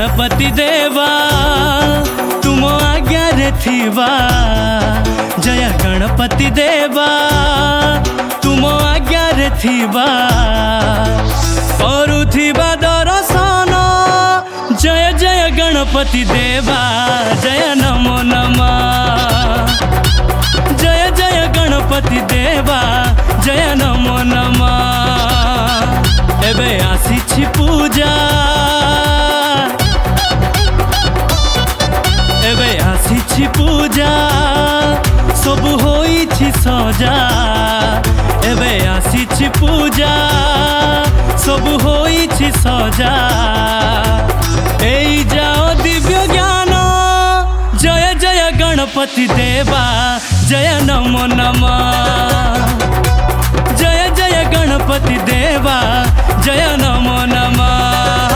गणपति देवा तुम आज्ञा रे थिबा। जय गणपति देवा तुम आज्ञा रे थिबा। करुथिबा दर्शन जय जय गणपति देवा। जय नमो नमः। जय जय गणपति देवा। जय नमो नमः। एबे आसीछि पूजा। एबे आसीछि पूजा सब होइछि सजा। एबे आसीछि पूजा सब होइछि सजा। एई जाओ दिव्य ज्ञान जय जय गणपति देवा। जय नमो नमः। जय जय गणपति देवा। जय नमो नमः।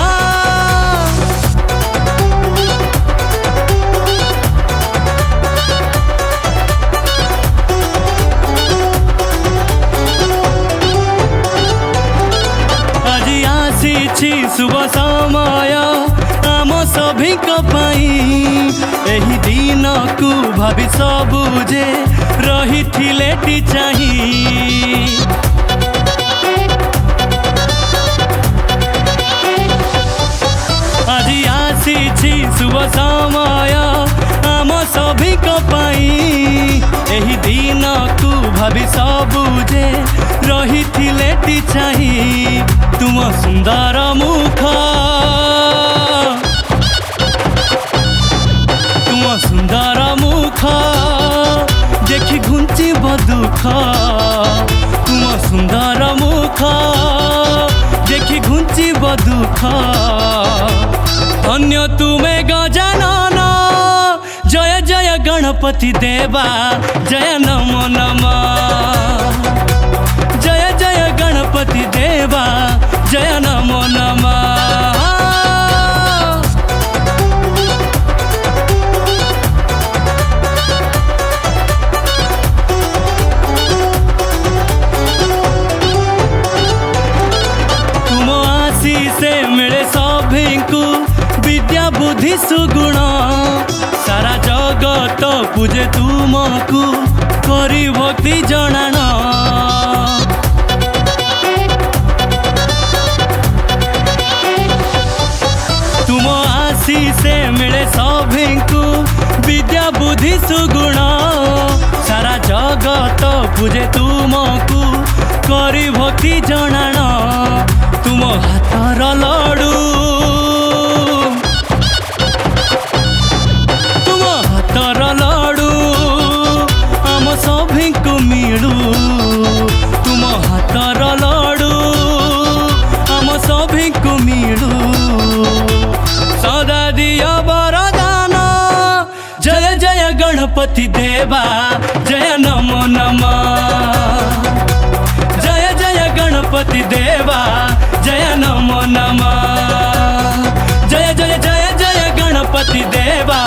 আজি आसीछि शुभ समय आम सभी पाई। एही दिन को भावी सबुजे रही थिले चाही। আজি आसीछि शुभ समय आम सभी पाई। एही दिन को भावी सबुजे रही थिले चाही। तुम सुंदर मुख सुंदर मुख देखि घुंची दुख। तुम सुंदर मुख देखि घुंची दुख। धन्य तुमे गजानन जय जय गणपति देवा। जय नमो नमः। जय जय गणपति देवा। जय नमो नमः। से मिले सभी को विद्या बुद्धि सुगुण। सारा जगत पूजे तुमको करी भक्ति जनान। तुम आशीष मिले सभी को विद्या बुद्धि सुगुण। सारा जगत पूजे तुमको करी भक्ति जनान। तुम हाथर लडू तुम हाथर लडू आम सभी को मिलू। तुम हाथर लडू आम सभी को मिलू। सदा दिया वरदान जय जय गणपति देवा। जय नमो नमः। जय जय गणपति देवा। जय नमो नमः। जय जय जय जय गणपति देवा।